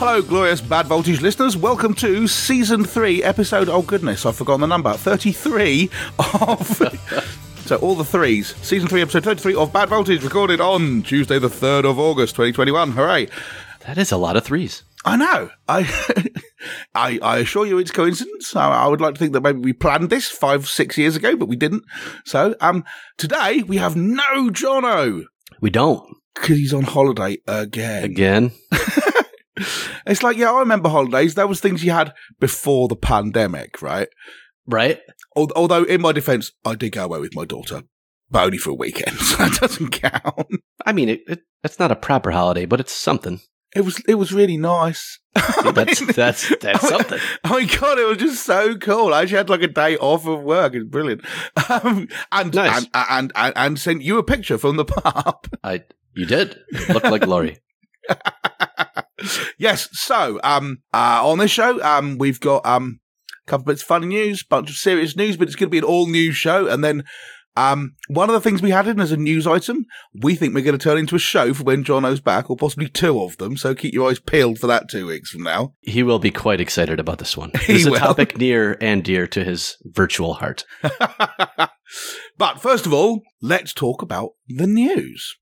Hello, glorious Bad Voltage listeners. Welcome to Season 3, Episode, oh goodness, I've forgotten the number, 33 of... So all the threes. Season 3, Episode 33 of Bad Voltage, recorded on Tuesday the 3rd of August, 2021. Hooray. That is a lot of threes. I know. I assure you it's coincidence. I would like to think that maybe we planned this 5-6 years ago, but we didn't. So today we have no Jono. We don't. Because he's on holiday again. Again? It's like, yeah, I remember holidays. That was things you had before the pandemic, right? Right. Although, in my defense, I did go away with my daughter, but only for a weekend, so that doesn't count. I mean, it's not a proper holiday, but it's something. It was really nice. That's something. Oh my God, it was just so cool. I actually had like a day off of work. It's brilliant. Nice. And sent you a picture from the pub. You did. It looked like Laurie. Yes. So, on this show, we've got a couple bits of funny news, bunch of serious news, but it's going to be an all news show. And then one of the things we had in as a news item, we think we're going to turn into a show for when Jono's back, or possibly two of them. So keep your eyes peeled for that 2 weeks from now. He will be quite excited about this one. It's a topic near and dear to his virtual heart. But first of all, let's talk about the news.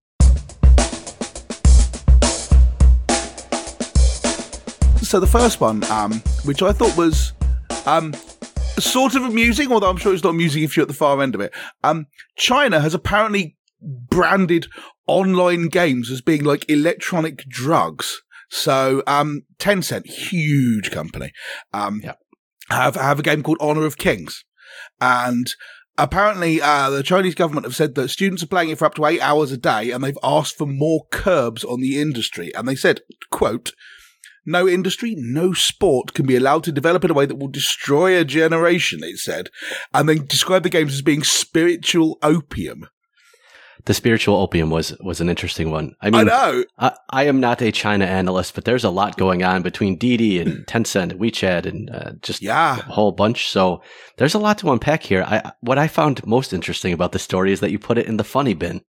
So the first one, which I thought was sort of amusing, although I'm sure it's not amusing if you're at the far end of it. China has apparently branded online games as being like electronic drugs. So Tencent, huge company, have a game called Honor of Kings. And apparently the Chinese government have said that students are playing it for up to 8 hours a day, and they've asked for more curbs on the industry. And they said, quote, "No industry, no sport can be allowed to develop in a way that will destroy a generation," it said, and then described the games as being spiritual opium. The spiritual opium was an interesting one. I mean, I know. I am not a China analyst, but there's a lot going on between Didi and Tencent and WeChat and just a whole bunch. So there's a lot to unpack here. What I found most interesting about the story is that you put it in the funny bin.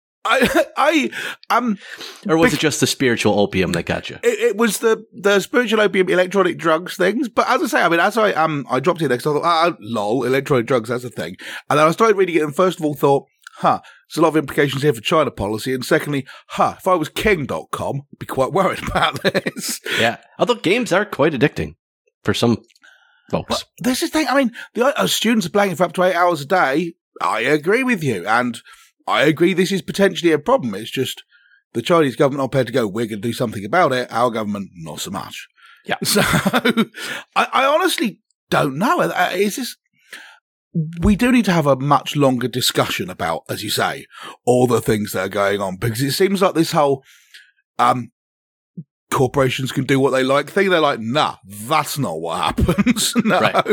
Or was it just the spiritual opium that got you? It was the spiritual opium electronic drugs things. But as I say, I mean, as I dropped it there because I thought, lol, electronic drugs, that's a thing. And then I started reading it and first of all thought, there's a lot of implications here for China policy. And secondly, if I was King.com, I'd be quite worried about this. Yeah. Although games are quite addicting for some folks. Well, this is the thing. I mean, the students are playing it for up to 8 hours a day. I agree with you. And I agree this is potentially a problem. It's just the Chinese government are prepared to go, we're going to do something about it. Our government, not so much. Yeah. So I honestly don't know. Is this... We do need to have a much longer discussion about, as you say, all the things that are going on, because it seems like this whole corporations can do what they like thing. They're like, nah, that's not what happens. No. Right.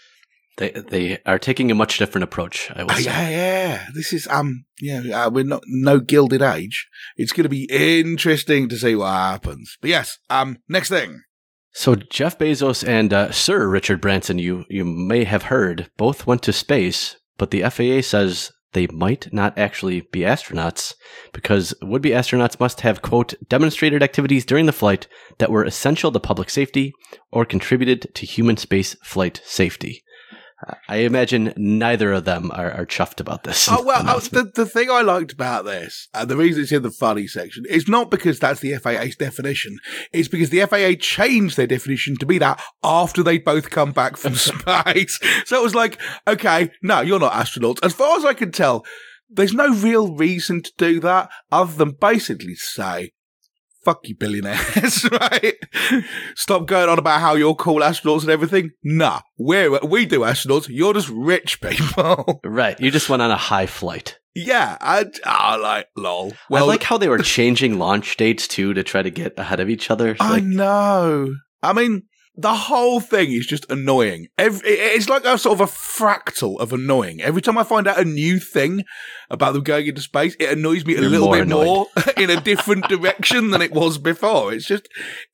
They are taking a much different approach, I would say. Yeah. This is, we're not, no Gilded Age. It's going to be interesting to see what happens. But yes, next thing. So Jeff Bezos and Sir Richard Branson, you may have heard, both went to space, but the FAA says they might not actually be astronauts because would-be astronauts must have, quote, demonstrated activities during the flight that were essential to public safety or contributed to human space flight safety. I imagine neither of them are chuffed about this. The thing I liked about this, and the reason it's in the funny section, is not because that's the FAA's definition. It's because the FAA changed their definition to be that after they'd both come back from space. So it was like, okay, no, you're not astronauts. As far as I can tell, there's no real reason to do that other than basically say, fuck you billionaires, right? Stop going on about how you're cool astronauts and everything. Nah, we do astronauts. You're just rich people. Right. You just went on a high flight. Yeah. Lol. Well, I like how they were changing launch dates too to try to get ahead of each other. I know. I mean, the whole thing is just annoying. It's like a sort of a fractal of annoying. Every time I find out a new thing about them going into space, it annoys me a little bit more in a different direction than it was before. It's just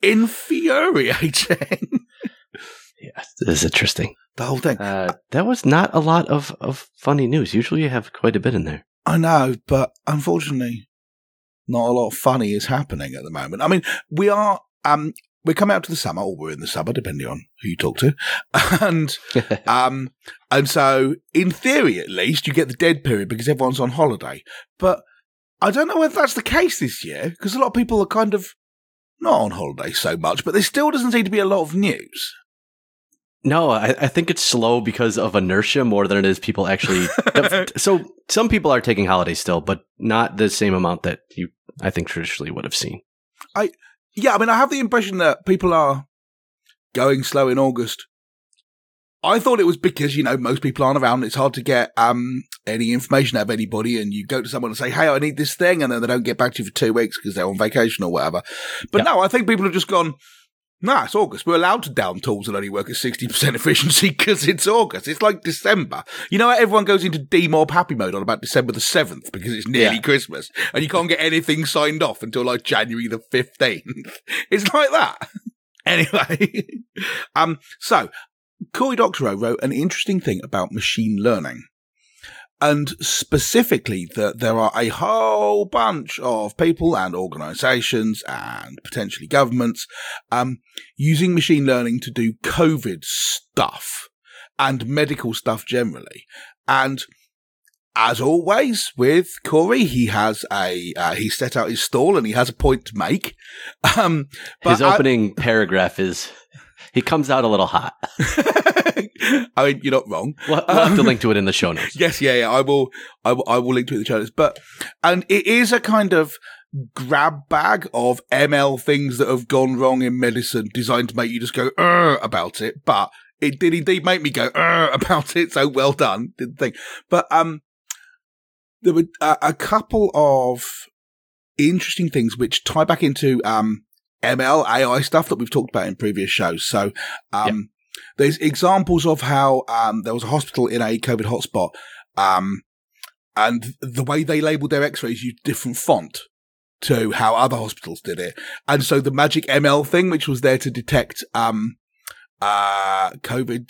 infuriating. Yes, this is interesting. The whole thing. That was not a lot of funny news. Usually you have quite a bit in there. I know, but unfortunately, not a lot of funny is happening at the moment. I mean, we are... we're coming out to the summer, or we're in the summer, depending on who you talk to. And so, in theory, at least, you get the dead period because everyone's on holiday. But I don't know whether that's the case this year, because a lot of people are kind of not on holiday so much, but there still doesn't seem to be a lot of news. No, I think it's slow because of inertia more than it is people actually. So some people are taking holidays still, but not the same amount that you, I think, traditionally would have seen. I have the impression that people are going slow in August. I thought it was because, most people aren't around. It's hard to get any information out of anybody, and you go to someone and say, hey, I need this thing, and then they don't get back to you for 2 weeks because they're on vacation or whatever. But no, I think people have just gone, nah, it's August. We're allowed to down tools and only work at 60% efficiency because it's August. It's like December. You know how everyone goes into demob happy mode on about December the 7th because it's nearly Christmas and you can't get anything signed off until like January the 15th. It's like that. Anyway, so Cory Doctorow wrote an interesting thing about machine learning. And specifically that there are a whole bunch of people and organizations and potentially governments using machine learning to do COVID stuff and medical stuff generally. And as always with Cory, he has he set out his stall and he has a point to make. But his opening paragraph is, he comes out a little hot. I mean, you're not wrong. We'll have to link to it in the show notes. Yes, yeah. I will link to it in the show notes. And it is a kind of grab bag of ML things that have gone wrong in medicine, designed to make you just go about it. But it did indeed make me go about it. So well done, did the thing. But there were a couple of interesting things which tie back into ML, AI stuff that we've talked about in previous shows. So, there's examples of how there was a hospital in a COVID hotspot, and the way they labeled their x-rays used different font to how other hospitals did it. And so the magic ML thing, which was there to detect COVID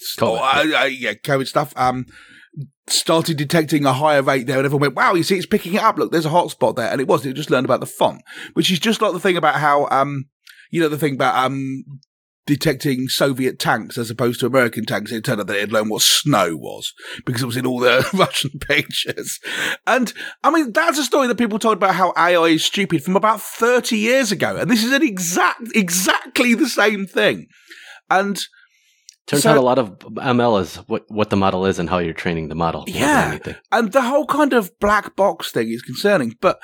stuff, started detecting a higher rate there, and everyone went, wow, you see, it's picking it up. Look, there's a hotspot there. And it wasn't. It just learned about the font, which is just like the thing about how, the thing about detecting Soviet tanks as opposed to American tanks. It turned out that it had learned what snow was because it was in all the Russian pictures. And I mean, that's a story that people told about how AI is stupid from about 30 years ago. And this is exactly the same thing. And turns out a lot of ML is what the model is and how you're training the model. Yeah. And the whole kind of black box thing is concerning, but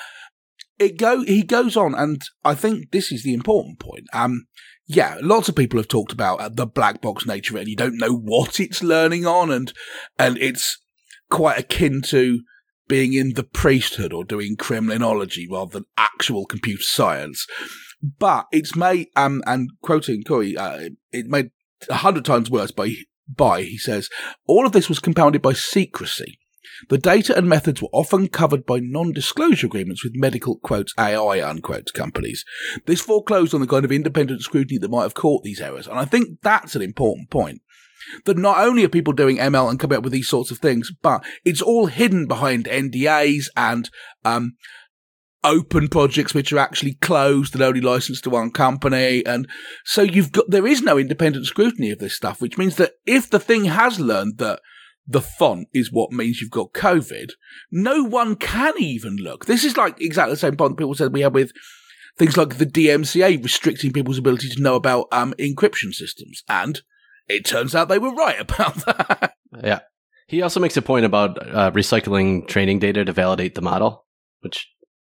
he goes on, and I think this is the important point. Lots of people have talked about the black box nature of it, and you don't know what it's learning on, and it's quite akin to being in the priesthood or doing criminology rather than actual computer science. But it's made, and quoting Cory, it made 100 times worse by, he says, all of this was compounded by secrecy. The data and methods were often covered by non-disclosure agreements with medical, quotes, AI, unquote, companies. This foreclosed on the kind of independent scrutiny that might have caught these errors. And I think that's an important point. That not only are people doing ML and coming up with these sorts of things, but it's all hidden behind NDAs and open projects which are actually closed and only licensed to one company. And so there is no independent scrutiny of this stuff, which means that if the thing has learned that the font is what means you've got COVID, no one can even look. This is like exactly the same point people said we had with things like the DMCA restricting people's ability to know about encryption systems. And it turns out they were right about that. Yeah. He also makes a point about recycling training data to validate the model, which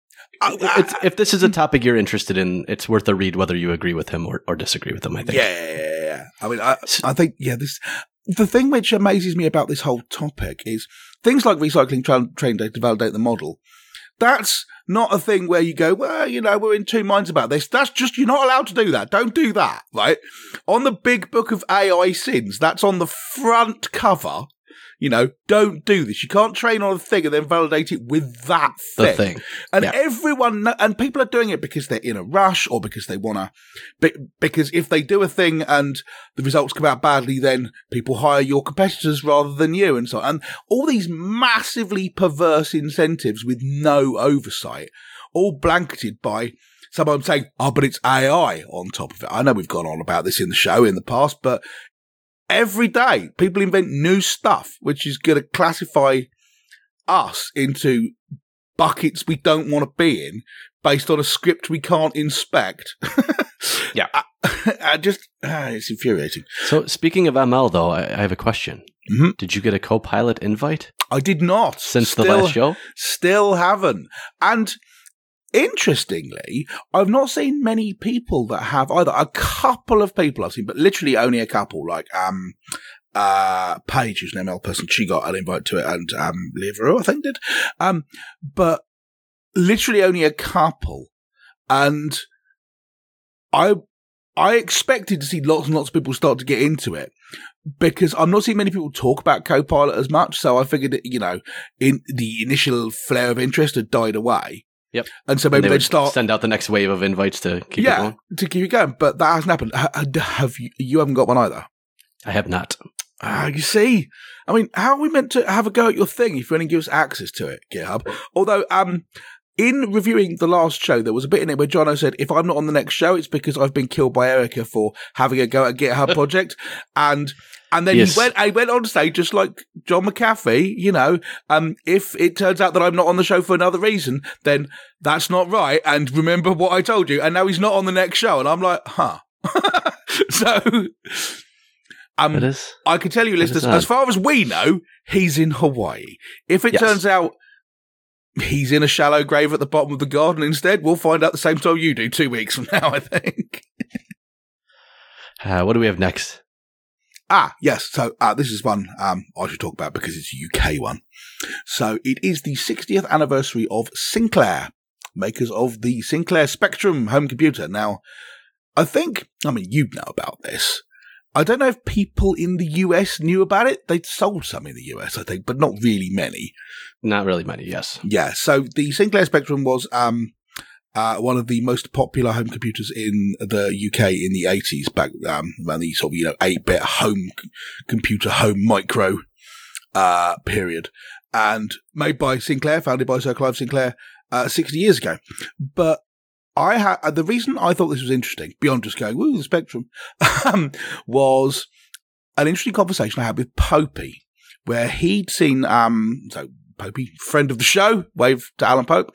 if this is a topic you're interested in, it's worth a read whether you agree with him or disagree with him, I think. Yeah. I mean, I think, the thing which amazes me about this whole topic is things like recycling training data to validate the model. That's not a thing where you go, well, we're in two minds about this. That's just, you're not allowed to do that. Don't do that, right? On the big book of AI sins, that's on the front cover. don't do this. You can't train on a thing and then validate it with that thing. The thing. And everyone, and people are doing it because they're in a rush or because they want to, because if they do a thing and the results come out badly, then people hire your competitors rather than you and so on. And all these massively perverse incentives with no oversight, all blanketed by someone saying, but it's AI on top of it. I know we've gone on about this in the show in the past, but every day people invent new stuff, which is going to classify us into buckets we don't want to be in based on a script we can't inspect. Yeah. It's infuriating. So speaking of ML though, I have a question. Mm-hmm. Did you get a Copilot invite? I did not. Since the last show? Still haven't. And interestingly, I've not seen many people that have either. A couple of people I've seen, but literally only a couple, like Paige, who's an ML person, she got an invite to it, and Leah Veru, I think, did. But literally only a couple. And I expected to see lots and lots of people start to get into it, because I'm not seeing many people talk about Copilot as much, so I figured that, in the initial flare of interest had died away. Yep. And so maybe they'd start send out the next wave of invites to keep it going. To keep it going. But that hasn't happened. You haven't got one either? I have not. You see, I mean, how are we meant to have a go at your thing if you only give us access to it, GitHub? Although, in reviewing the last show, there was a bit in it where Jono said, if I'm not on the next show, it's because I've been killed by Erica for having a go at a GitHub project. And then he went on stage just like John McAfee, if it turns out that I'm not on the show for another reason, then that's not right. And remember what I told you. And now he's not on the next show. And I'm like, huh. So, I can tell you, listeners, as far as we know, he's in Hawaii. If it turns out he's in a shallow grave at the bottom of the garden instead, we'll find out the same time you do 2 weeks from now, I think. What do we have next? Yes. So this is one I should talk about because it's a UK one. So it is the 60th anniversary of Sinclair, makers of the Sinclair Spectrum home computer. Now, you know about this. I don't know if people in the US knew about it. They'd sold some in the US, I think, but not really many. Not really many, yes. Yeah. So the Sinclair Spectrum was one of the most popular home computers in the UK in the 80s, back around the sort of 8-bit home computer, home micro period, and made by Sinclair, founded by Sir Clive Sinclair 60 years ago. But the reason I thought this was interesting, beyond just going, woo, the Spectrum, was an interesting conversation I had with Popey, where he'd seen, so Popey, friend of the show, wave to Alan Pope,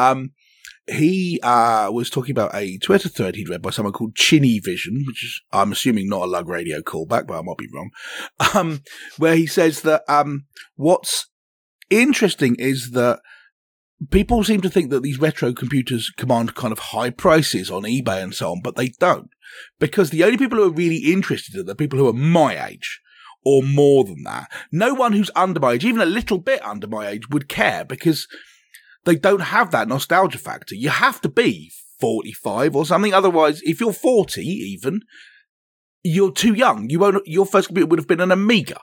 he was talking about a Twitter thread he'd read by someone called Chinny Vision, which is, I'm assuming, not a Lug Radio callback, but I might be wrong, where he says that what's interesting is that people seem to think that these retro computers command kind of high prices on eBay and so on, but they don't. Because the only people who are really interested are the people who are my age, or more than that. No one who's under my age, even a little bit under my age, would care, because they don't have that nostalgia factor. You have to be 45 or something. Otherwise, if you're 40 even, you're too young. Your first computer would have been an Amiga,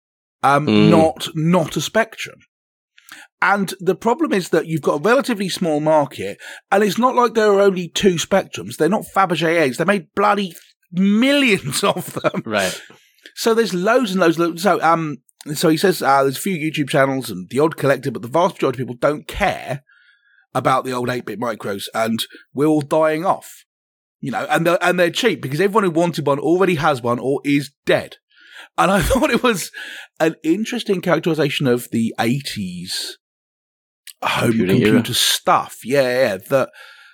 not a Spectrum. And the problem is that you've got a relatively small market, and it's not like there are only 2 Spectrums. They're not Fabergé 8s. They made bloody millions of them. Right. So there's loads and loads. So he says there's a few YouTube channels and the odd collector, but the vast majority of people don't care about the old 8-bit micros, and we're all dying off. And they're cheap because everyone who wanted one already has one or is dead. And I thought it was an interesting characterization of the 80s home computer stuff. Yeah. That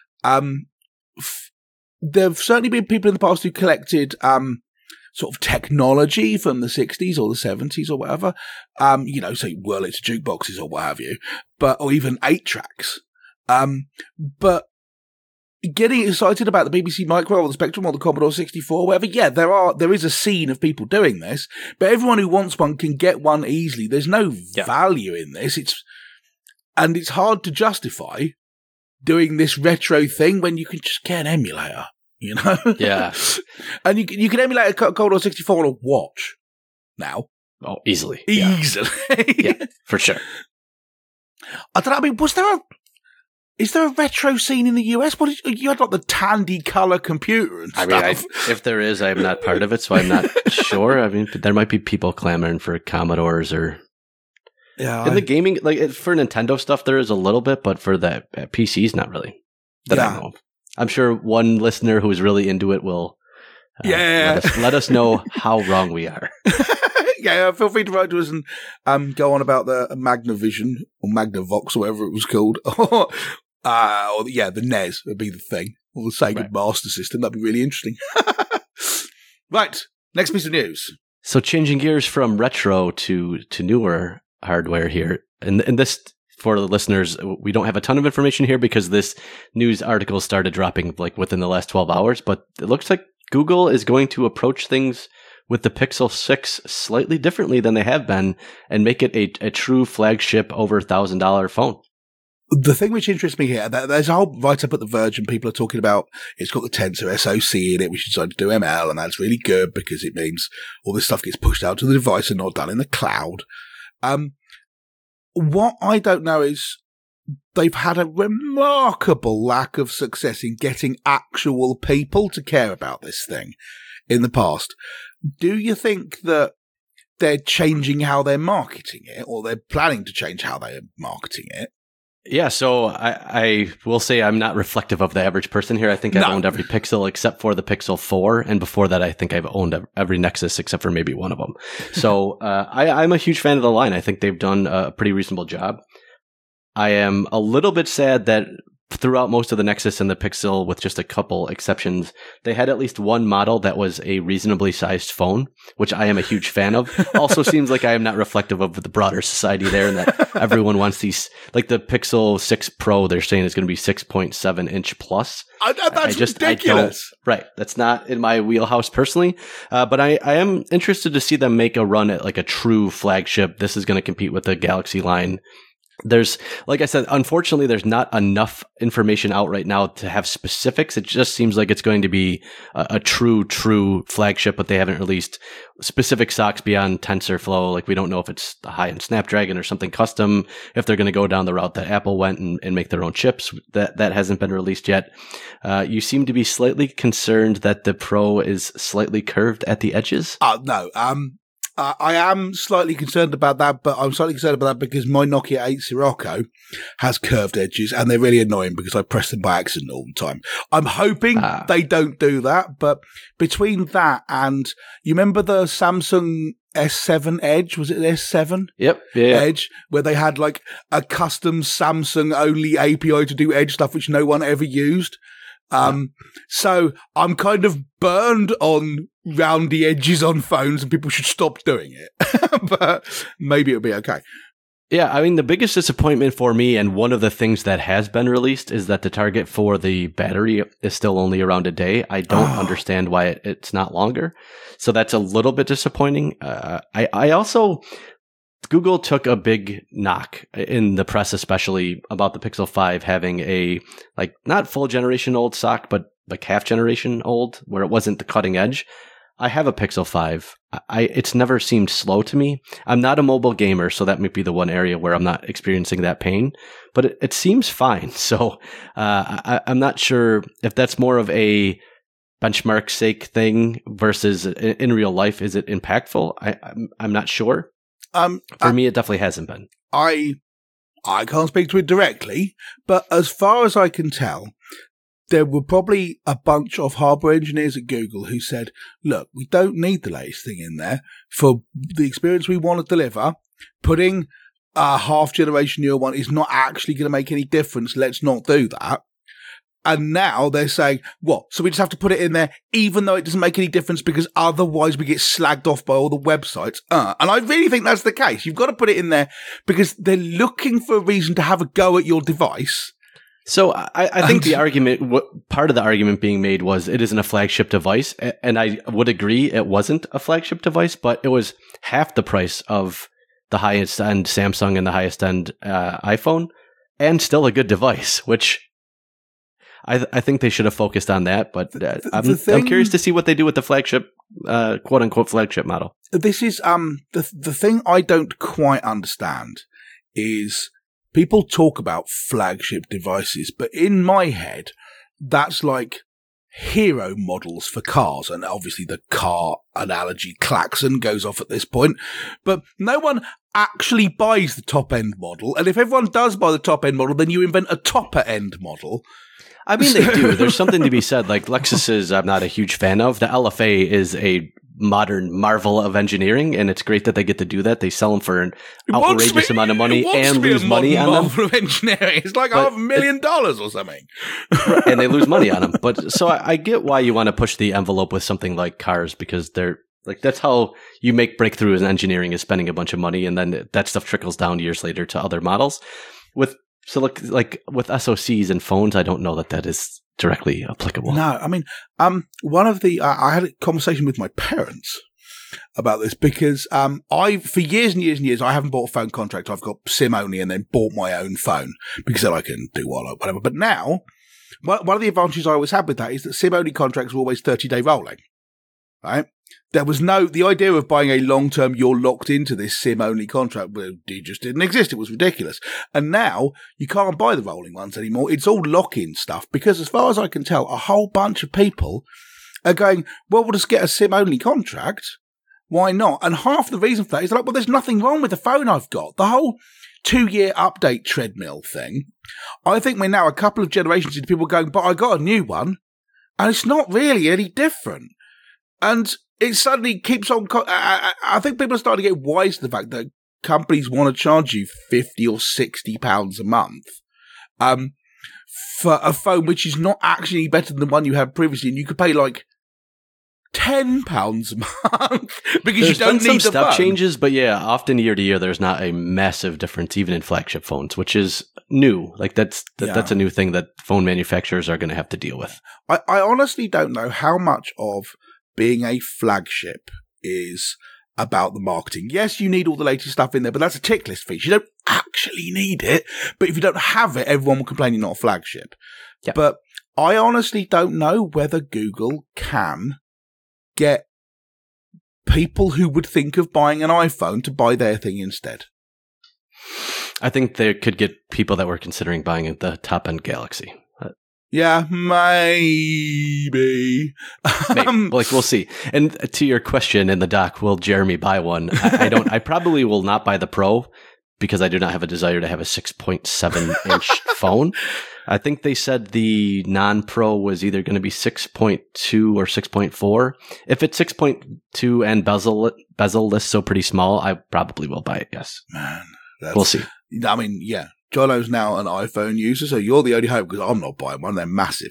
there have certainly been people in the past who collected sort of technology from the 60s or the 70s or whatever. Say whirl it to jukeboxes or what have you, or even 8-tracks. But getting excited about the BBC Micro or the Spectrum or the Commodore 64 or whatever, yeah, there is a scene of people doing this, but everyone who wants one can get one easily. There's no value in this. And it's hard to justify doing this retro thing when you can just get an emulator, Yeah. And you can emulate a Commodore 64 on a watch now. Oh, easily. Easily. Yeah, for sure. I don't know. I mean, is there a retro scene in the US? You had like the Tandy color computer and stuff. I mean, if there is, I'm not part of it, so I'm not sure. I mean, there might be people clamoring for Commodores or... Yeah, in the gaming, like for Nintendo stuff, there is a little bit, but for the PCs, not really. That I know of. I'm sure one listener who is really into it will let us know how wrong we are. Yeah, feel free to write to us and go on about the Magnavox or Magnavox or whatever it was called. Or the NES would be the thing. Or the Sega Master System. That'd be really interesting. Right, next piece of news. So changing gears from retro to newer hardware here. And this, for the listeners, we don't have a ton of information here because this news article started dropping like within the last 12 hours, but it looks like Google is going to approach things with the Pixel 6 slightly differently than they have been and make it a true flagship over $1,000 phone. The thing which interests me here, there's a whole write-up at The Verge and people are talking about it's got the Tensor SoC in it, which decided to do ML, and that's really good because it means all this stuff gets pushed out to the device and not done in the cloud. What I don't know is they've had a remarkable lack of success in getting actual people to care about this thing in the past. Do you think that they're changing how they're marketing it, or they're planning to change how they're marketing it? Yeah, so I will say I'm not reflective of the average person here. I think I've owned every Pixel except for the Pixel 4, and before that I think I've owned every Nexus except for maybe one of them. So I'm a huge fan of the line. I think they've done a pretty reasonable job. I am a little bit sad that throughout most of the Nexus and the Pixel, with just a couple exceptions, they had at least one model that was a reasonably sized phone, which I am a huge fan of. Also seems like I am not reflective of the broader society there, and that everyone wants these, like the Pixel 6 Pro, they're saying is going to be 6.7 inch plus. That's ridiculous. Right. That's not in my wheelhouse personally. But I am interested to see them make a run at like a true flagship. This is going to compete with the Galaxy line. There's, like I said, unfortunately, there's not enough information out right now to have specifics. It just seems like it's going to be a true flagship, but they haven't released specific SoCs beyond TensorFlow. Like, we don't know if it's the high-end Snapdragon or something custom, if they're going to go down the route that Apple went and make their own chips. That hasn't been released yet. You seem to be slightly concerned that the Pro is slightly curved at the edges. No. I am slightly concerned about that, but I'm slightly concerned about that because my Nokia 8 Sirocco has curved edges and they're really annoying because I press them by accident all the time. I'm hoping they don't do that, but between that and, you remember the Samsung S7 Edge? Was it the S7? Yep. Yeah. Edge, where they had like a custom Samsung only API to do Edge stuff, which no one ever used. So I'm kind of burned on roundy edges on phones and people should stop doing it, but maybe it'll be okay. Yeah, I mean, the biggest disappointment for me, and one of the things that has been released, is that the target for the battery is still only around a day. I don't understand why it's not longer. So that's a little bit disappointing. I also... Google took a big knock in the press, especially about the Pixel 5 having a, like, not full generation old SoC, but like half generation old, where it wasn't the cutting edge. I have a Pixel 5. It's never seemed slow to me. I'm not a mobile gamer, so that might be the one area where I'm not experiencing that pain, but it seems fine. So I'm not sure if that's more of a benchmark sake thing versus in real life. Is it impactful? I'm not sure. For me, it definitely hasn't been. I can't speak to it directly, but as far as I can tell, there were probably a bunch of hardware engineers at Google who said, look, we don't need the latest thing in there for the experience we want to deliver. Putting a half-generation newer one is not actually going to make any difference. Let's not do that. And now they're saying, what? So we just have to put it in there, even though it doesn't make any difference because otherwise we get slagged off by all the websites. And I really think that's the case. You've got to put it in there because they're looking for a reason to have a go at your device. So I think the argument, part of the argument being made was it isn't a flagship device. And I would agree it wasn't a flagship device, but it was half the price of the highest end Samsung and the highest end iPhone, and still a good device, which... I think they should have focused on that, but I'm curious to see what they do with the flagship quote unquote flagship model. This is the thing I don't quite understand is people talk about flagship devices, but in my head, that's like hero models for cars, and obviously the car analogy klaxon goes off at this point, but no one actually buys the top end model, and if everyone does buy the top end model, then you invent a topper end model. I mean, they do. There's something to be said. Like Lexus's, I'm not a huge fan of. The LFA is a modern marvel of engineering, and it's great that they get to do that. They sell them for an outrageous amount of money and lose money on them. Marvel of engineering. It's like $500,000 or something. And they lose money on them. But so I get why you want to push the envelope with something like cars, because they're like, that's how you make breakthroughs in engineering, is spending a bunch of money, and then that stuff trickles down years later to other models. So look, like with SoCs and phones, I don't know that is directly applicable. No, I mean, one of the I had a conversation with my parents about this, because for years and years and years I haven't bought a phone contract. I've got SIM only, and then bought my own phone because then I can do whatever. But now, one of the advantages I always had with that is that SIM only contracts were always 30-day rolling. Right? There was the idea of buying a long-term, you're locked into this SIM-only contract, it just didn't exist. It was ridiculous. And now, you can't buy the rolling ones anymore. It's all lock-in stuff, because as far as I can tell, a whole bunch of people are going, well, we'll just get a SIM-only contract. Why not? And half the reason for that is like, well, there's nothing wrong with the phone I've got. The whole 2-year update treadmill thing, I think we're now a couple of generations into people going, but I got a new one, and it's not really any different. And it suddenly keeps on. I think people are starting to get wise to the fact that companies want to charge you £50 or £60 a month for a phone which is not actually better than the one you had previously, and you could pay like £10 a month because there's you don't need the step phone. Changes, but yeah, often year to year, there's not a massive difference, even in flagship phones, which is new. Like that's a new thing that phone manufacturers are going to have to deal with. I honestly don't know how much of being a flagship is about the marketing. Yes, you need all the latest stuff in there, but that's a tick list feature. You don't actually need it, but if you don't have it, everyone will complain you're not a flagship. Yep. But I honestly don't know whether Google can get people who would think of buying an iPhone to buy their thing instead. I think they could get people that were considering buying the top-end Galaxy. Yeah, maybe. Like, we'll see. And to your question in the doc, will Jeremy buy one? I probably will not buy the Pro, because I do not have a desire to have a 6.7-inch phone. I think they said the non-Pro was either going to be 6.2 or 6.4. If it's 6.2 and bezel-less, so pretty small, I probably will buy it, yes. Man, we'll see. I mean, yeah. Jono's now an iPhone user, so you're the only hope, because I'm not buying one. They're massive.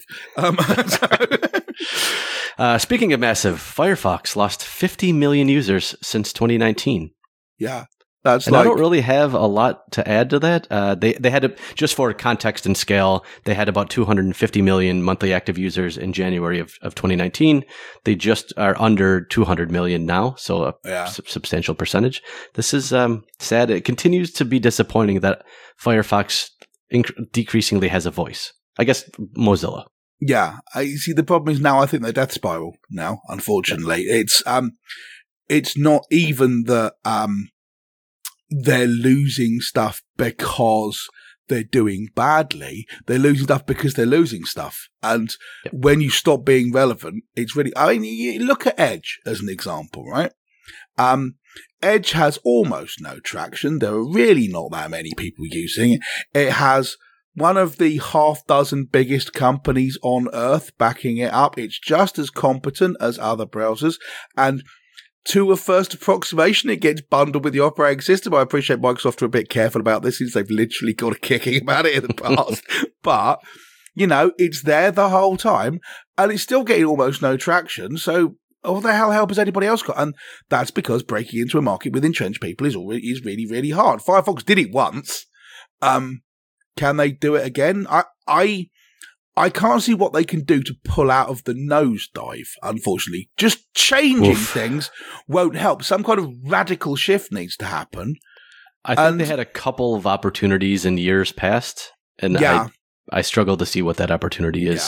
Speaking of massive, Firefox lost 50 million users since 2019. Yeah. I don't really have a lot to add to that. They had just for context and scale, they had about 250 million monthly active users in January of 2019. They just are under 200 million now, so a substantial percentage. This is sad. It continues to be disappointing that Firefox decreasingly has a voice. I guess Mozilla. Yeah, I see. The problem is now I think they're death spiral now. Unfortunately, it's not even that they're losing stuff because they're doing badly. They're losing stuff because they're losing stuff. And when you stop being relevant, it's really, I mean, you look at Edge as an example, right? Edge has almost no traction. There are really not that many people using it. It has one of the half dozen biggest companies on earth backing it up. It's just as competent as other browsers. And to a first approximation, it gets bundled with the operating system. I appreciate Microsoft are a bit careful about this since they've literally got a kicking about it in the past. But, you know, it's there the whole time and it's still getting almost no traction. So what the hell help has anybody else got? And that's because breaking into a market with entrenched people is really, really hard. Firefox did it once. Can they do it again? I can't see what they can do to pull out of the nosedive, unfortunately. Just changing things won't help. Some kind of radical shift needs to happen. I think they had a couple of opportunities in years past, and I struggle to see what that opportunity is.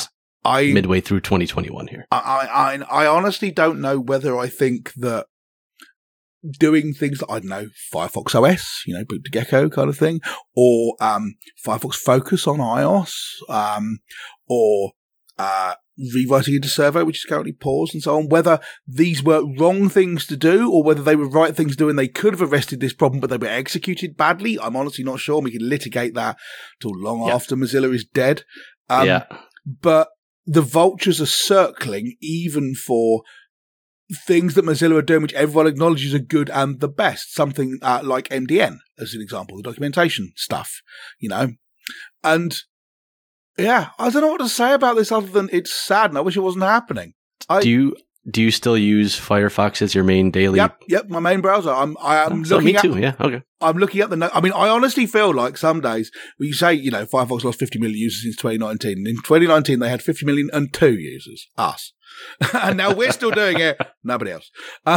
midway through 2021 here. I honestly don't know whether I think that doing things like, I don't know, Firefox OS, boot to Gecko kind of thing, or Firefox Focus on iOS, or rewriting into Servo, which is currently paused, and so on, whether these were wrong things to do or whether they were right things to do and they could have arrested this problem but they were executed badly. I'm honestly not sure. We can litigate that till long after Mozilla is dead. But the vultures are circling even for things that Mozilla are doing, which everyone acknowledges are good and the best. Something like MDN, as an example, the documentation stuff, And, yeah, I don't know what to say about this other than it's sad and I wish it wasn't happening. Do you still use Firefox as your main daily? Yep, my main browser. I'm looking me too, yeah, okay. I'm looking at I honestly feel like some days, when you say, Firefox lost 50 million users since 2019, and in 2019 they had 50 million and 2 users, us. And now we're still doing it, nobody else.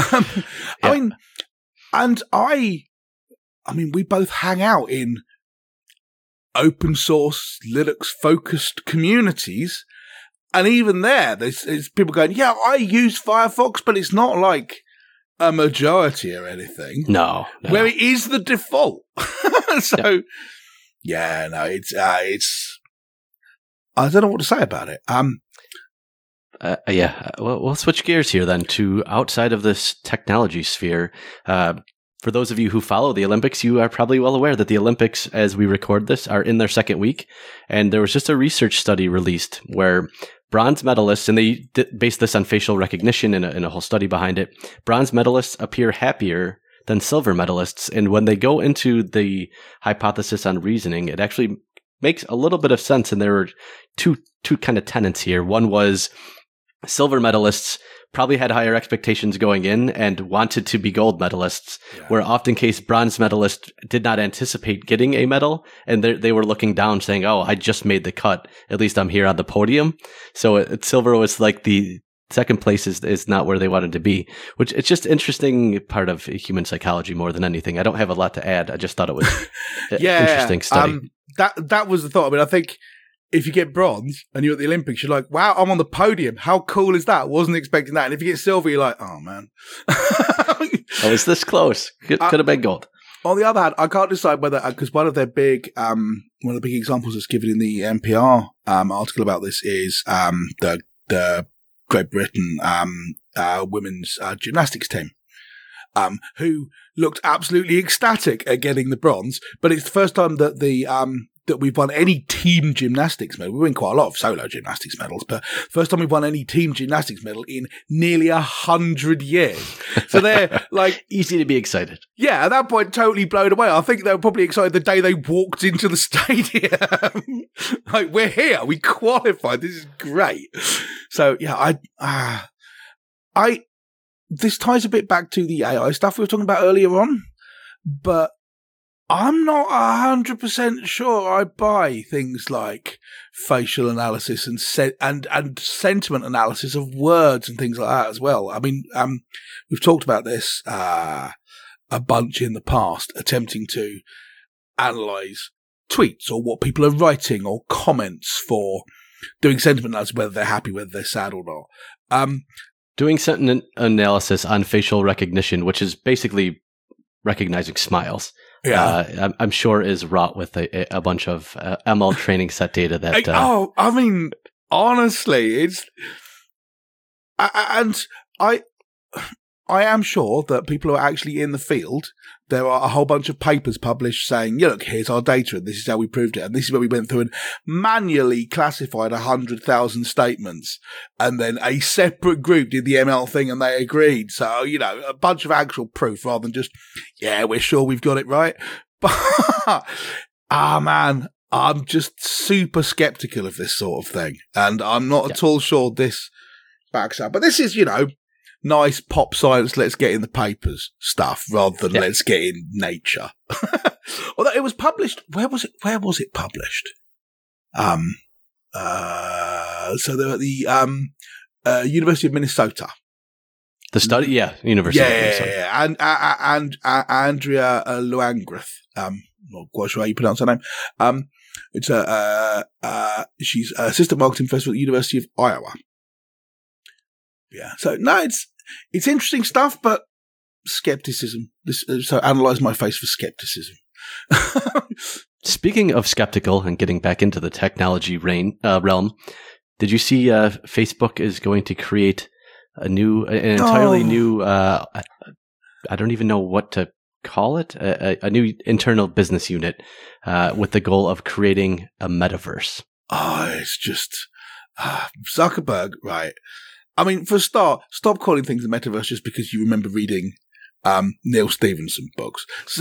We both hang out in open source, Linux focused communities. And even there's people going, yeah, I use Firefox, but it's not like a majority or anything. No. Where it is the default. So, it's, I don't know what to say about it. Well, we'll switch gears here then to outside of this technology sphere. For those of you who follow the Olympics, you are probably well aware that the Olympics, as we record this, are in their second week. And there was just a research study released where bronze medalists, and they based this on facial recognition and a whole study behind it, bronze medalists appear happier than silver medalists. And when they go into the hypothesis on reasoning, it actually makes a little bit of sense. And there were two kind of tenets here. One was silver medalists probably had higher expectations going in and wanted to be gold medalists, where often case bronze medalists did not anticipate getting a medal, and they were looking down saying, oh, I just made the cut. At least I'm here on the podium. So silver was like the second place is not where they wanted to be, which it's just interesting part of human psychology more than anything. I don't have a lot to add. I just thought it was an interesting study. That was the thought. I think if you get bronze and you're at the Olympics, you're like, wow, I'm on the podium. How cool is that? Wasn't expecting that. And if you get silver, you're like, oh, man. I was this close. Could have been gold. On the other hand, I can't decide whether, because one of the big examples that's given in the NPR article about this is the Great Britain women's gymnastics team, who looked absolutely ecstatic at getting the bronze. But it's the first time that that we've won any team gymnastics medal. We win quite a lot of solo gymnastics medals, but first time we've won any team gymnastics medal in nearly 100 years. So they're like easy to be excited. Yeah, at that point, totally blown away. I think they were probably excited the day they walked into the stadium. Like, we're here, we qualified. This is great. So yeah, this ties a bit back to the AI stuff we were talking about earlier on, but I'm not 100% sure I buy things like facial analysis and sentiment analysis of words and things like that as well. I mean, we've talked about this a bunch in the past, attempting to analyze tweets or what people are writing or comments for doing sentiment analysis, whether they're happy, whether they're sad or not. Doing sentiment analysis on facial recognition, which is basically recognizing smiles. Yeah, I'm sure is wrought with a bunch of ML training set data that. I mean, honestly, it's, and I am sure that people are actually in the field. There are a whole bunch of papers published saying, look, here's our data, and this is how we proved it, and this is where we went through and manually classified 100,000 statements, and then a separate group did the ML thing, and they agreed. So, a bunch of actual proof rather than just, yeah, we're sure we've got it right. But, man, I'm just super skeptical of this sort of thing, and I'm not at all sure this backs up. But this is, nice pop science, let's get in the papers stuff rather than let's get in Nature. Although it was published, where was it published? So they're at the University of Minnesota. The study, University of Minnesota. Yeah, and Andrea Luangrith, not quite sure how you pronounce her name. It's she's assistant marketing professor at the University of Iowa. Yeah. So no, it's interesting stuff, but skepticism. So analyze my face for skepticism. Speaking of skeptical and getting back into the technology realm, did you see Facebook is going to create an entirely new, I don't even know what to call it, a new internal business unit with the goal of creating a metaverse? Oh, it's just Zuckerberg, right? I mean, for a start, stop calling things a metaverse just because you remember reading Neil Stephenson books. So,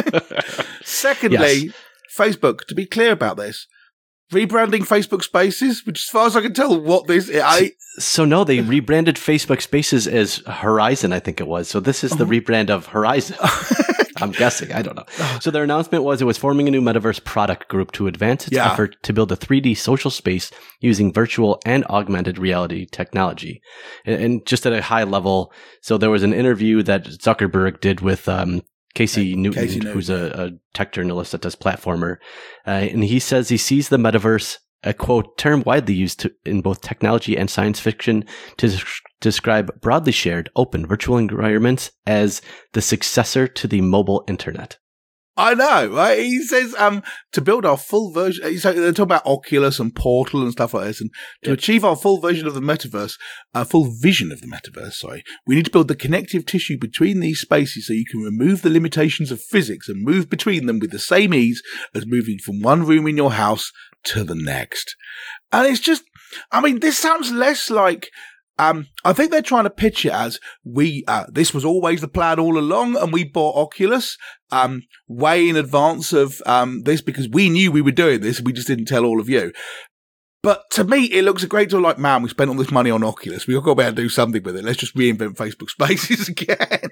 secondly, yes. Facebook, to be clear about this, rebranding Facebook Spaces, which as far as I can tell what this is. So no, they rebranded Facebook Spaces as Horizon, I think it was. So this is the rebrand of Horizon. I'm guessing. I don't know. So their announcement was it was forming a new metaverse product group to advance its effort to build a 3D social space using virtual and augmented reality technology. And just at a high level, so there was an interview that Zuckerberg did with Casey Newton, who's a tech journalist that does Platformer. And he says he sees the metaverse, a quote, term widely used in both technology and science fiction to describe broadly shared, open virtual environments as the successor to the mobile internet. I know, right? He says to build our full version. So they're talking about Oculus and Portal and stuff like this, and to achieve our full version of the metaverse, full vision of the metaverse. Sorry, we need to build the connective tissue between these spaces so you can remove the limitations of physics and move between them with the same ease as moving from one room in your house to the next. And it's just, I mean, this sounds less like. I think they're trying to pitch it as this was always the plan all along, and we bought Oculus, way in advance of, this because we knew we were doing this. We just didn't tell all of you. But to me, it looks a great deal like, man, we spent all this money on Oculus. We've got to be able to do something with it. Let's just reinvent Facebook Spaces again.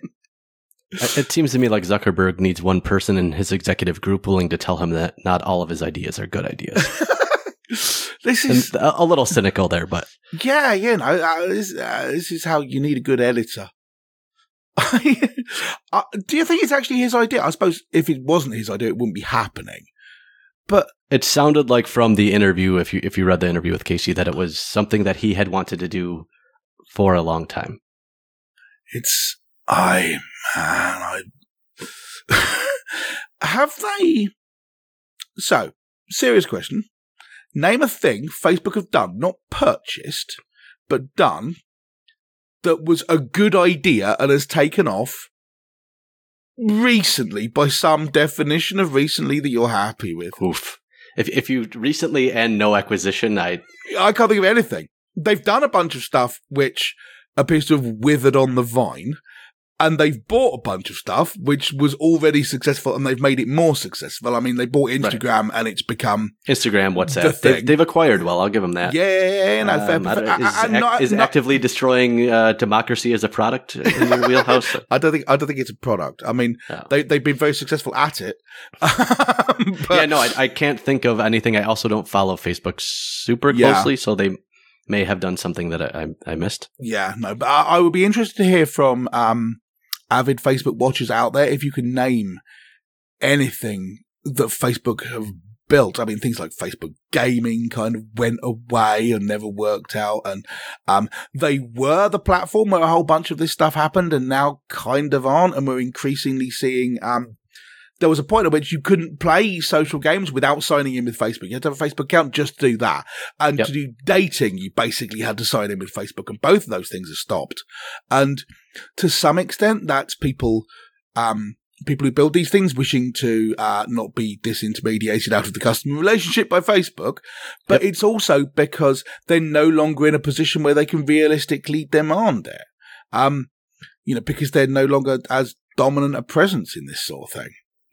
It seems to me like Zuckerberg needs one person in his executive group willing to tell him that not all of his ideas are good ideas. This is a little cynical there, but yeah, this is how you need a good editor. Do you think it's actually his idea? I suppose if it wasn't his idea, it wouldn't be happening. But it sounded like from the interview, if you read the interview with Casey, that it was something that he had wanted to do for a long time. Have they? So, serious question. Name a thing Facebook have done, not purchased, but done, that was a good idea and has taken off recently, by some definition of recently that you're happy with. Oof. If you recently and no acquisition, I can't think of anything. They've done a bunch of stuff which appears to have withered on the vine. And they've bought a bunch of stuff which was already successful, and they've made it more successful. I mean, they bought Instagram, and it's become Instagram, WhatsApp. They've acquired well. I'll give them that. Yeah, no, is actively destroying democracy as a product in your wheelhouse? I don't think it's a product. I mean, they've been very successful at it. I can't think of anything. I also don't follow Facebook super closely, so they may have done something that I missed. Yeah, no, but I would be interested to hear from avid Facebook watchers out there if you can name anything that Facebook have built. I mean, things like Facebook gaming kind of went away and never worked out, and they were the platform where a whole bunch of this stuff happened, and now kind of aren't, and we're increasingly seeing there was a point at which you couldn't play social games without signing in with Facebook. You had to have a Facebook account just to do that. And to do dating, you basically had to sign in with Facebook. And both of those things are stopped. And to some extent, that's people who build these things wishing to not be disintermediated out of the customer relationship by Facebook. But it's also because they're no longer in a position where they can realistically demand it. Because they're no longer as dominant a presence in this sort of thing.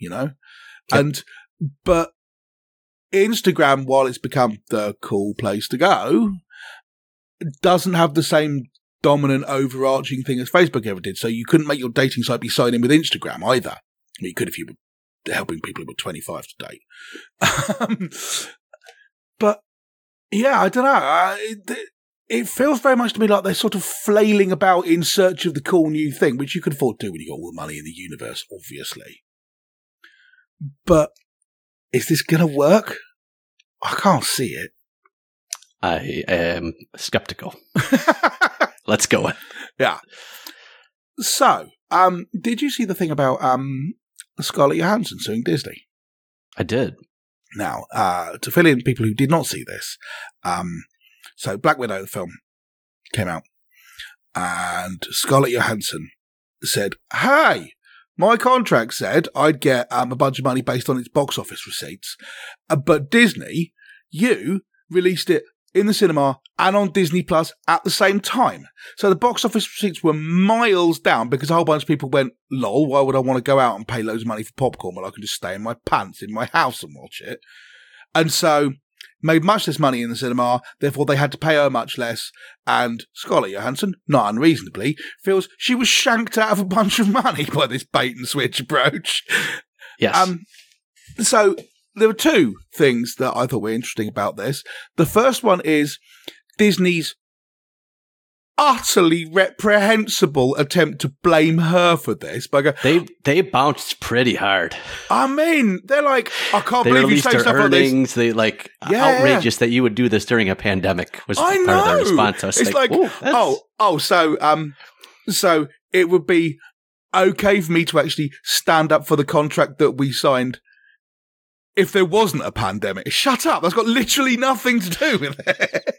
But Instagram, while it's become the cool place to go, doesn't have the same dominant overarching thing as Facebook ever did. So you couldn't make your dating site be signed in with Instagram either. I mean, you could if you were helping people who were 25 to date. But yeah, I don't know. It feels very much to me like they're sort of flailing about in search of the cool new thing, which you can afford to do when you've got all the money in the universe, obviously. But is this going to work? I can't see it. I am skeptical. Let's go. Yeah. So, did you see the thing about Scarlett Johansson suing Disney? I did. Now, to fill in people who did not see this, so Black Widow, the film, came out, and Scarlett Johansson said, "Hey, my contract said I'd get a bunch of money based on its box office receipts, but Disney, you released it in the cinema and on Disney Plus at the same time. So the box office receipts were miles down because a whole bunch of people went, lol, why would I want to go out and pay loads of money for popcorn when I can just stay in my pants in my house and watch it? And so made much less money in the cinema, therefore they had to pay her much less. And Scarlett Johansson, not unreasonably, feels she was shanked out of a bunch of money by this bait and switch approach." Yes. So there were two things that I thought were interesting about this. The first one is Disney's utterly reprehensible attempt to blame her for this. They bounced pretty hard. I mean, they're like, I can't believe you say stuff earnings, like this. They outrageous that you would do this during a pandemic was part of their response. It's like so it would be okay for me to actually stand up for the contract that we signed if there wasn't a pandemic. Shut up. That's got literally nothing to do with it.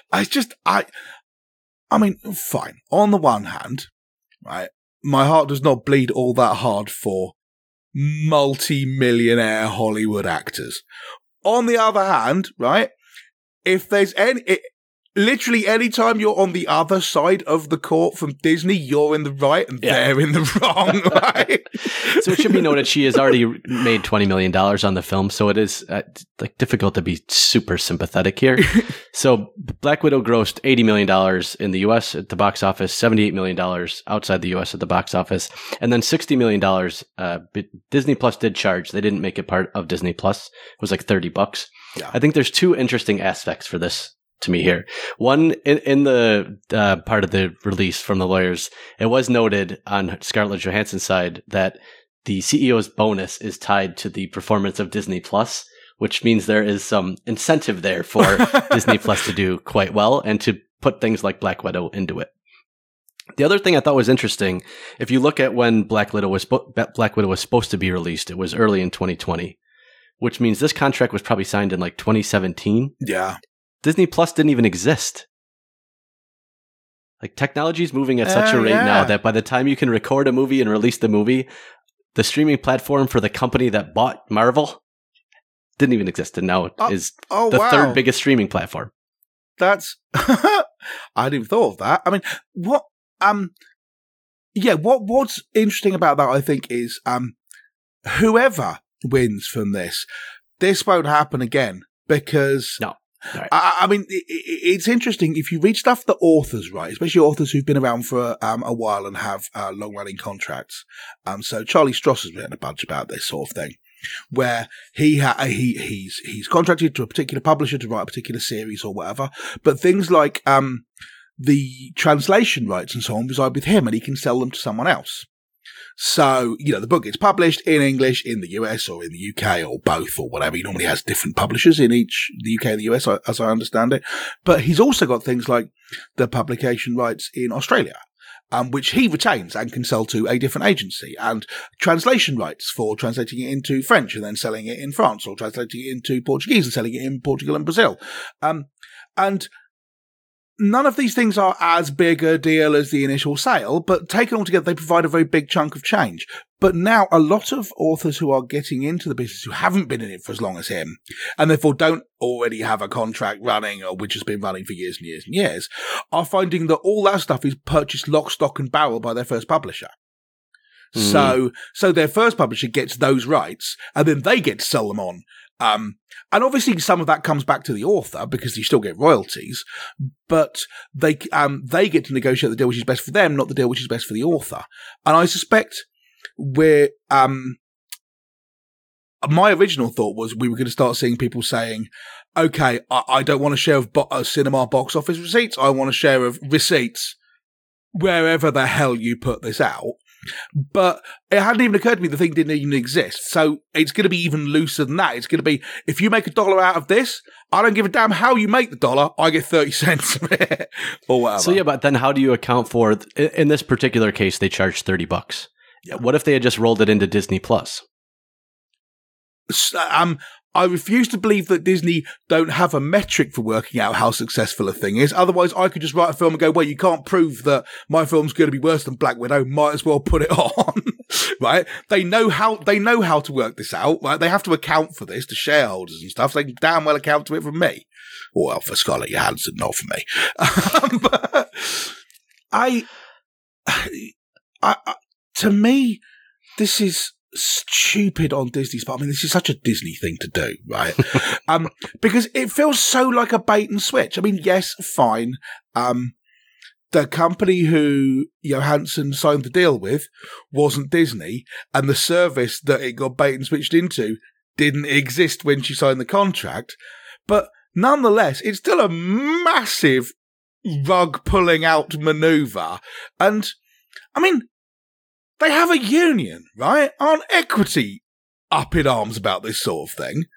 I mean, fine. On the one hand, right, my heart does not bleed all that hard for multi-millionaire Hollywood actors. On the other hand, right, if there's literally any time you're on the other side of the court from Disney, you're in the right and they're in the wrong, right? So it should be noted she has already made $20 million on the film, so it is difficult to be super sympathetic here. So Black Widow grossed $80 million in the U.S. at the box office, $78 million outside the U.S. at the box office, and then $60 million Disney Plus did charge. They didn't make it part of Disney Plus. It was like $30. Yeah. I think there's two interesting aspects for this to me here. One, in the part of the release from the lawyers, it was noted on Scarlett Johansson's side that the CEO's bonus is tied to the performance of Disney Plus, which means there is some incentive there for Disney Plus to do quite well and to put things like Black Widow into it. The other thing I thought was interesting, if you look at when Black Widow was supposed to be released, it was early in 2020, which means this contract was probably signed in like 2017. Yeah. Disney Plus didn't even exist. Like, technology is moving at such a rate now that by the time you can record a movie and release the movie, the streaming platform for the company that bought Marvel didn't even exist, and now is the third biggest streaming platform. That's I hadn't even thought of that. I mean, what's interesting about that, I think, is whoever wins from this won't happen again, because no. Right. I mean, it's interesting if you read stuff that authors write, especially authors who've been around for a while and have long-running contracts. So Charlie Stross has written a bunch about this sort of thing, where he's contracted to a particular publisher to write a particular series or whatever, but things like the translation rights and so on reside with him, and he can sell them to someone else. So, the book gets published in English in the US or in the UK or both or whatever. He normally has different publishers in each, the UK and the US, as I understand it. But he's also got things like the publication rights in Australia, which he retains and can sell to a different agency, and translation rights for translating it into French and then selling it in France, or translating it into Portuguese and selling it in Portugal and Brazil. And none of these things are as big a deal as the initial sale, but taken all together, they provide a very big chunk of change. But now a lot of authors who are getting into the business, who haven't been in it for as long as him, and therefore don't already have a contract running, or which has been running for years and years and years, are finding that all that stuff is purchased lock, stock and barrel by their first publisher. So their first publisher gets those rights, and then they get to sell them on. And obviously some of that comes back to the author because you still get royalties, but they get to negotiate the deal which is best for them, not the deal which is best for the author. And I suspect my original thought was we were going to start seeing people saying, okay, I don't want a share of cinema box office receipts. I want a share of receipts wherever the hell you put this out. But it hadn't even occurred to me the thing didn't even exist. So it's going to be even looser than that. It's going to be, if you make $1 out of this, I don't give a damn how you make the dollar. I get 30 cents of it or whatever. So yeah, but then how do you account for, in this particular case, they charged $30. Yep. What if they had just rolled it into Disney Plus? I refuse to believe that Disney don't have a metric for working out how successful a thing is. Otherwise, I could just write a film and go, well, you can't prove that my film's going to be worse than Black Widow. Might as well put it on, right? They know how to work this out, right? They have to account for this to shareholders and stuff. So they can damn well account to it from me. Well, for Scarlett Johansson, not for me. But to me, this is stupid on Disney's part. I mean, this is such a Disney thing to do, right? Because it feels so like a bait and switch. I mean, yes, fine. The company who Johansson signed the deal with wasn't Disney, and the service that it got bait and switched into didn't exist when she signed the contract. But nonetheless, it's still a massive rug pulling out maneuver. And I mean, they have a union, right? Aren't Equity up in arms about this sort of thing?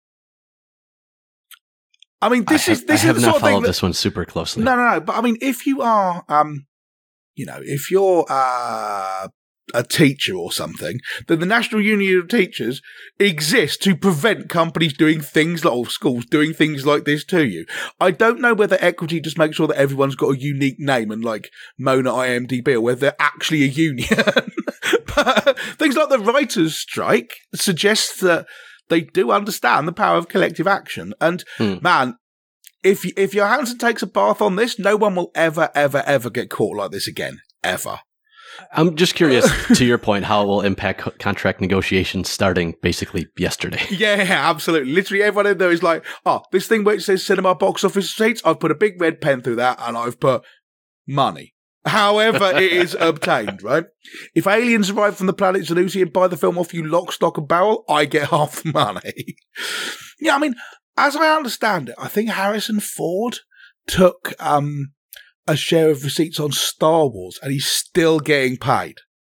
I mean, I have not followed this one super closely. No. But I mean, if you are, if you're a teacher or something, then the National Union of Teachers exists to prevent companies doing things like, or schools doing things like this to you. I don't know whether Equity just makes sure that everyone's got a unique name and like Mona IMDb, or whether they're actually a union. But things like the writers' strike suggests that they do understand the power of collective action. And man, if Johansson takes a bath on this, no one will ever get caught like this again. Ever. I'm just curious, to your point, how it will impact contract negotiations starting basically yesterday. Yeah, absolutely. Literally everyone in there is like, this thing where it says cinema box office receipts, I've put a big red pen through that and I've put money. However it is obtained, right? If aliens arrive from the planet Zanussi and buy the film off you lock, stock and barrel, I get half the money. Yeah, I mean, as I understand it, I think Harrison Ford took a share of receipts on Star Wars, and he's still getting paid.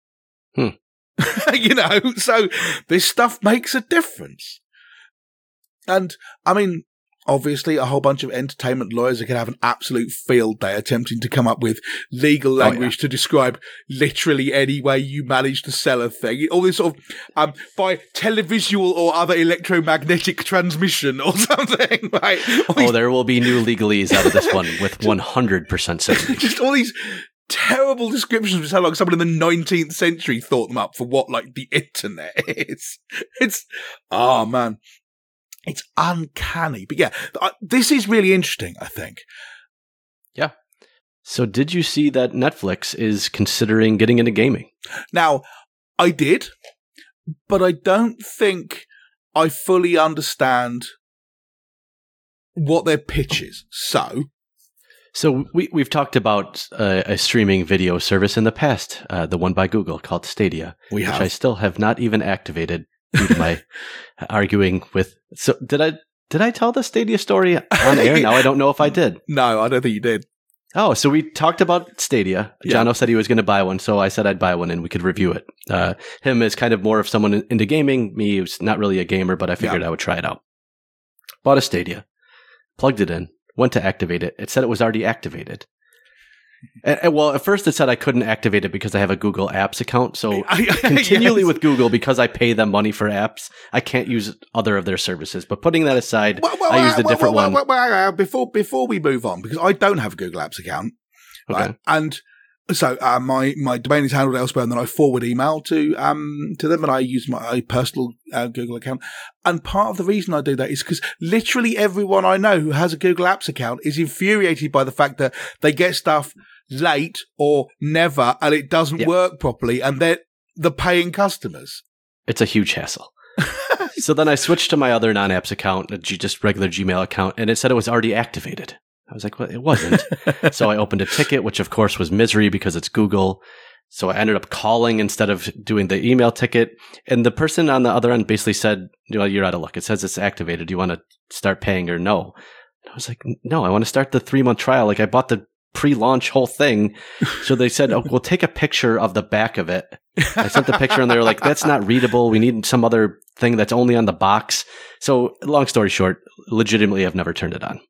So this stuff makes a difference. And, I mean, obviously a whole bunch of entertainment lawyers are going to have an absolute field day attempting to come up with legal language to describe literally any way you manage to sell a thing. All this sort of, by televisual or other electromagnetic transmission or something, right? There will be new legalese out of this one with 100% certainty. Just all these terrible descriptions of how like someone in the 19th century thought them up for what like the internet is. Man. It's uncanny. But yeah, this is really interesting, I think. Yeah. So did you see that Netflix is considering getting into gaming? Now, I did, but I don't think I fully understand what their pitch is. So we've talked about a streaming video service in the past, the one by Google called Stadia, which I still have not even activated due to my arguing with. So did I tell the Stadia story on air? Now I don't know if I did. No, I don't think you did. Oh, so we talked about Stadia. Jono said he was going to buy one, so I said I'd buy one and we could review it. Him is kind of more of someone into gaming. Me, who's not really a gamer, but I figured I would try it out. Bought a Stadia, plugged it in, went to activate it. It said it was already activated. Well, at first it said I couldn't activate it because I have a Google Apps account. So continually with Google, because I pay them money for apps, I can't use other of their services. But putting that aside, I used a different one. Before we move on, because I don't have a Google Apps account. Okay. Right? And so my domain is handled elsewhere, and then I forward email to them, and I use my personal Google account. And part of the reason I do that is because literally everyone I know who has a Google Apps account is infuriated by the fact that they get stuff late or never, and it doesn't work properly, and they're the paying customers. It's a huge hassle. So then I switched to my other non-apps account, just regular Gmail account, and it said it was already activated. I was like, well, it wasn't. So I opened a ticket, which of course was misery because it's Google. So I ended up calling instead of doing the email ticket. And the person on the other end basically said, you're out of luck. It says it's activated. Do you want to start paying or no? And I was like, no, I want to start the 3-month trial. Like I bought the pre-launch whole thing. So they said, "Oh, we'll take a picture of the back of it." I sent the picture, and they were like, "That's not readable. We need some other thing that's only on the box." So, long story short, legitimately, I've never turned it on.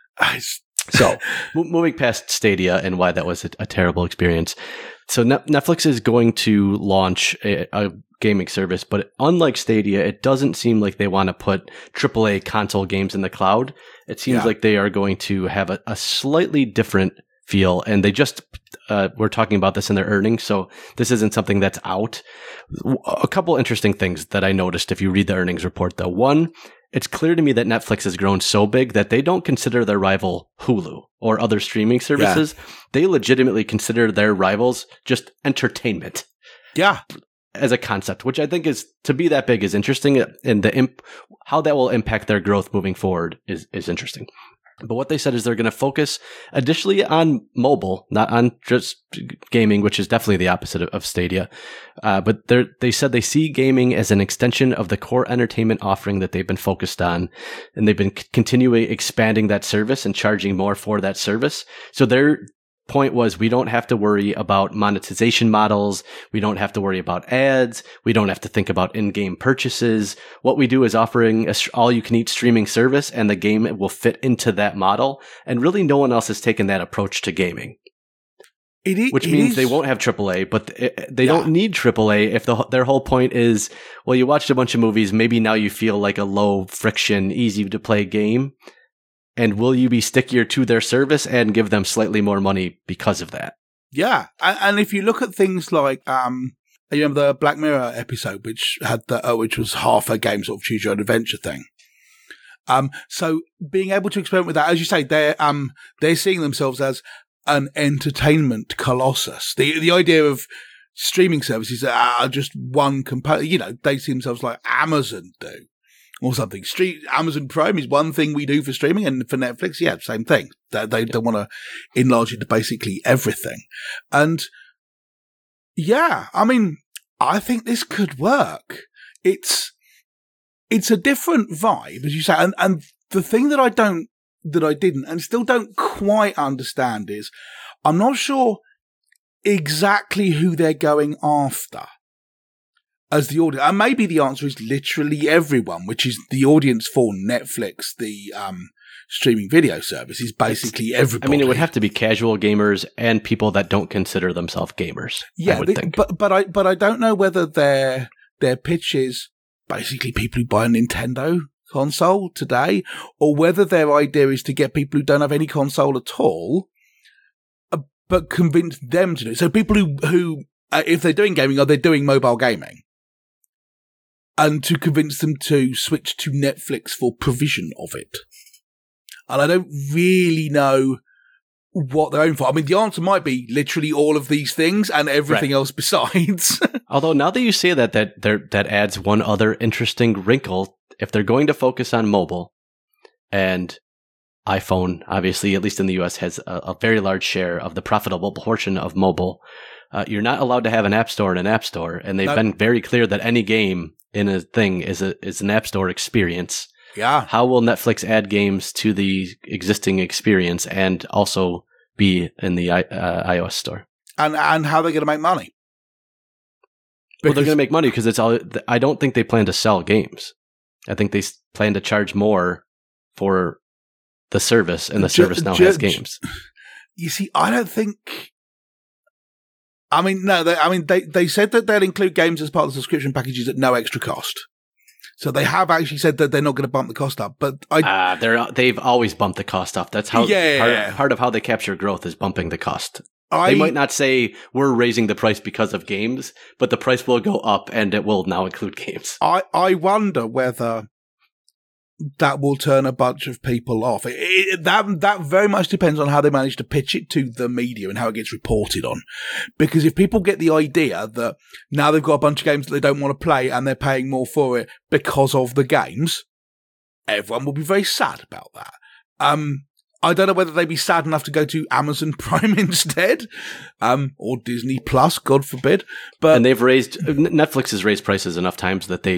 So, moving past Stadia and why that was a terrible experience. So, Netflix is going to launch a gaming service, but unlike Stadia, it doesn't seem like they want to put AAA console games in the cloud. It seems like they are going to have a slightly different feel, and they just were talking about this in their earnings, so this isn't something that's out. A couple interesting things that I noticed if you read the earnings report, though. One, it's clear to me that Netflix has grown so big that they don't consider their rival Hulu or other streaming services. Yeah. They legitimately consider their rivals just entertainment. Yeah. As a concept, which I think is, to be that big is interesting, and how that will impact their growth moving forward is interesting. But what they said is they're going to focus additionally on mobile, not on just gaming, which is definitely the opposite of Stadia. But they said they see gaming as an extension of the core entertainment offering that they've been focused on. And they've been continually expanding that service and charging more for that service. So their point was, we don't have to worry about monetization models. We don't have to worry about ads. We don't have to think about in-game purchases. What we do is offering a all-you-can-eat streaming service, and the game will fit into that model. And really, no one else has taken that approach to gaming. Which means they won't have AAA, but they don't need AAA if their whole point is, well, you watched a bunch of movies, maybe now you feel like a low-friction, easy-to-play game. And will you be stickier to their service and give them slightly more money because of that? Yeah. And if you look at things like, you remember the Black Mirror episode, which had which was half a game sort of choose your own adventure thing. So being able to experiment with that, as you say, they're seeing themselves as an entertainment colossus. The idea of streaming services are just one component. They see themselves like Amazon do. Or something. Amazon Prime is one thing we do for streaming, and for Netflix, same thing. They want to enlarge it to basically everything. And I think this could work. It's a different vibe, as you say. And the thing that I didn't and still don't quite understand is, I'm not sure exactly who they're going after as the audience. And maybe the answer is literally everyone, which is the audience for Netflix, the streaming video service, is basically everybody. I mean, it would have to be casual gamers and people that don't consider themselves gamers. Yeah, I would think. But I don't know whether their pitch is basically people who buy a Nintendo console today, or whether their idea is to get people who don't have any console at all, but convince them to do it. So people who if they're doing gaming, they're doing mobile gaming. And to convince them to switch to Netflix for provision of it. And I don't really know what they're aiming for. I mean, the answer might be literally all of these things and everything else besides. Although now that you say that adds one other interesting wrinkle. If they're going to focus on mobile, and iPhone, obviously, at least in the US, has a very large share of the profitable portion of mobile, you're not allowed to have an app store in an app store. And they've been very clear that any game in a thing is an app store experience. Yeah. How will Netflix add games to the existing experience and also be in the iOS store? And how are they going to make money? Well, they're going to make money because it's all. I don't think they plan to sell games. I think they plan to charge more for the service, and the service now has games. You see, I don't think. I mean, no. They said that they'll include games as part of the subscription packages at no extra cost. So they have actually said that they're not going to bump the cost up. But they've always bumped the cost up. That's how part of how they capture growth is bumping the cost. They might not say we're raising the price because of games, but the price will go up and it will now include games. I wonder whether that will turn a bunch of people off. That very much depends on how they manage to pitch it to the media and how it gets reported on. Because if people get the idea that now they've got a bunch of games that they don't want to play and they're paying more for it because of the games, everyone will be very sad about that. I don't know whether they'd be sad enough to go to Amazon Prime instead, or Disney Plus, God forbid. But Netflix has raised prices enough times that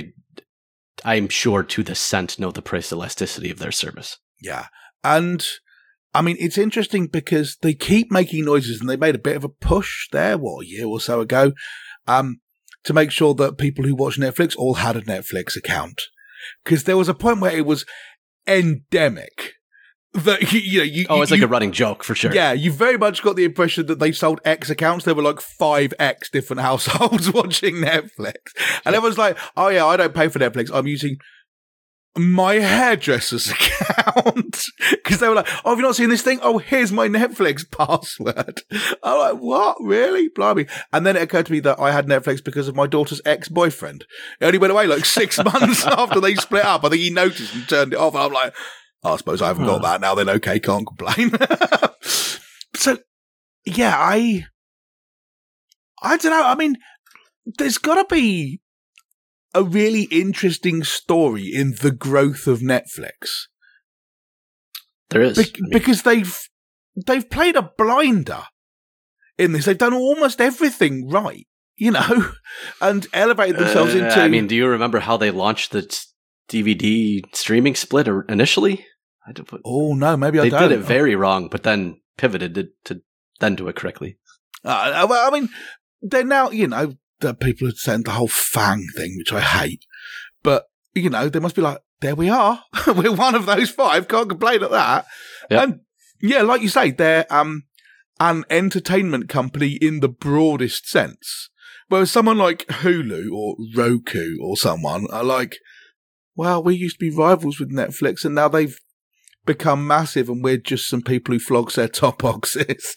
I'm sure to the cent know the price elasticity of their service. Yeah. And I mean, it's interesting because they keep making noises, and they made a bit of a push there, a year or so ago, to make sure that people who watch Netflix all had a Netflix account. Because there was a point where it was endemic. That it's like a running joke for sure. Yeah, you very much got the impression that they sold X accounts. There were like 5X different households watching Netflix, and everyone's like, "Oh yeah, I don't pay for Netflix. I'm using my hairdresser's account," because they were like, "Oh, have you not seen this thing? Oh, here's my Netflix password." I'm like, "What? Really? Blimey!" And then it occurred to me that I had Netflix because of my daughter's ex-boyfriend. It only went away like 6 months after they split up. I think he noticed and turned it off. And I'm like, I suppose I haven't got that now. Then okay, can't complain. So, yeah, I don't know. I mean, there's got to be a really interesting story in the growth of Netflix. There is because they've played a blinder in this. They've done almost everything right, and elevated themselves into. I mean, do you remember how they launched the DVD streaming split initially? Oh no, maybe I don't. They did it very wrong, but then pivoted to then do it correctly. Well, I mean, they're now, the people are saying the whole FANG thing, which I hate, but they must be like, there we are, we're one of those 5. Can't complain at that. Yep. And yeah, like you say, they're an entertainment company in the broadest sense. Whereas someone like Hulu or Roku or someone are like, well, we used to be rivals with Netflix, and now they've become massive, and we're just some people who flogs their top boxes.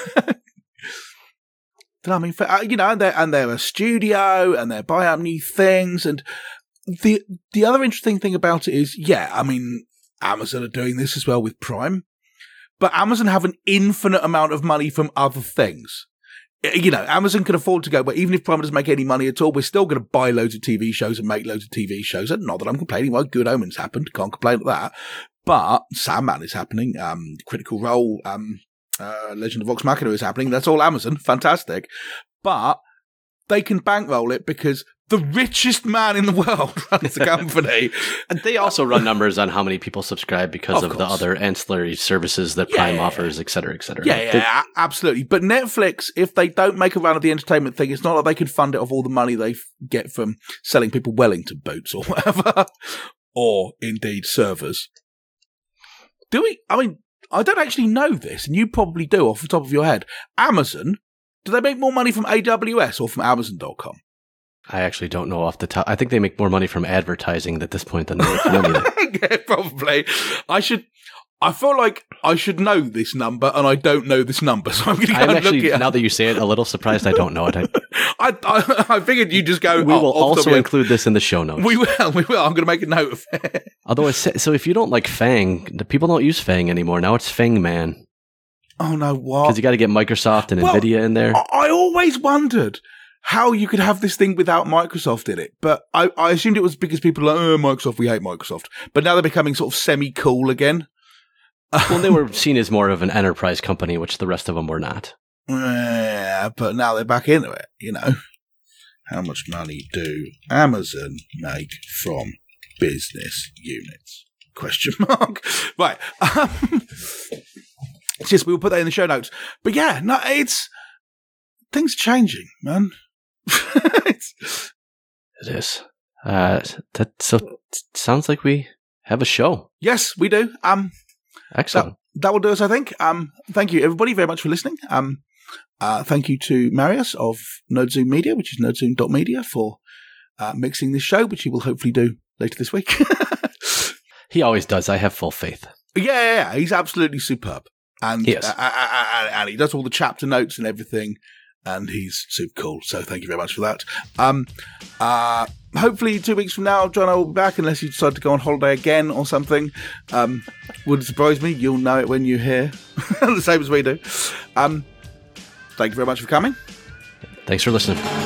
I mean, and they're a studio, and they buy up new things, and the other interesting thing about it is, I mean, Amazon are doing this as well with Prime, but Amazon have an infinite amount of money from other things. Amazon can afford to go, but even if Prime doesn't make any money at all, we're still going to buy loads of TV shows and make loads of TV shows. And not that I'm complaining. Well, Good Omens happened. Can't complain at that. But Sandman is happening. Critical Role, Legend of Vox Machina is happening. That's all Amazon. Fantastic. But they can bankroll it because the richest man in the world runs the company. And they also run numbers on how many people subscribe because of the other ancillary services that Prime offers, et cetera, et cetera. Yeah, absolutely. But Netflix, if they don't make a run of the entertainment thing, it's not like they can fund it off all the money they get from selling people Wellington boots or whatever, or indeed servers. Do we? I mean, I don't actually know this, and you probably do off the top of your head. Amazon, do they make more money from AWS or from Amazon.com? I actually don't know off the top. I think they make more money from advertising at this point than they make from anything. Yeah, probably. I feel like I should know this number, and I don't know this number, so I'm going to go and look it up. Now that you say it, a little surprised I don't know it. I figured you'd just go. We will also include this in the show notes. We will. I'm going to make a note of it. Although, so if you don't like FANG, the people don't use FANG anymore. Now it's FANGman. Oh no! What? Because you got to get Microsoft and Nvidia in there. I always wondered how you could have this thing without Microsoft in it, but I assumed it was because people are like, oh, Microsoft, we hate Microsoft. But now they're becoming sort of semi-cool again. Well, they were seen as more of an enterprise company, which the rest of them were not. Yeah, but now they're back into it, How much money do Amazon make from business units? Question mark. Right. It's just, we'll put that in the show notes. But yeah, no, things are changing, man. It is. So it sounds like we have a show. Yes, we do. Excellent. That will do us, I think. Thank you, everybody, very much for listening. Thank you to Marius of NerdZoom Media, which is nerdzoom.media, for mixing this show, which he will hopefully do later this week. He always does. I have full faith. Yeah, he's absolutely superb. And, yes. And he does all the chapter notes and everything, and he's super cool. So thank you very much for that. Hopefully 2 weeks from now, John and I will be back, unless you decide to go on holiday again or something. Wouldn't surprise me. You'll know it when you hear. The same as we do. Thank you very much for coming. Thanks for listening.